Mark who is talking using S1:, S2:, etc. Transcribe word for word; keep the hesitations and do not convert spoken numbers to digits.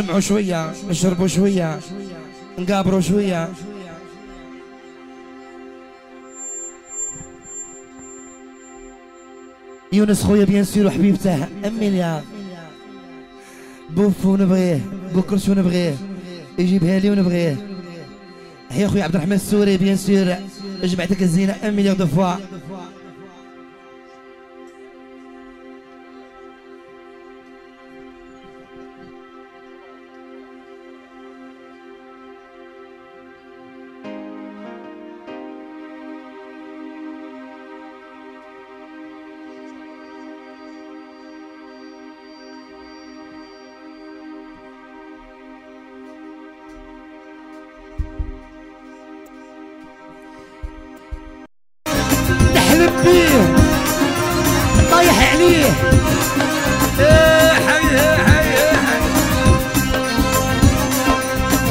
S1: نجمعوا شوية، نشربوا شوية، نقابروا شوية. يونس خويا بيان سور وحبيبته ام مليار. بوفو نبغيه، بوكرشو نبغيه، يجيبها لي ونبغيه. يا خويا عبد الرحمن السوري بيان سور، جمعتك الزينة ام مليار دو فوا. طايح عليه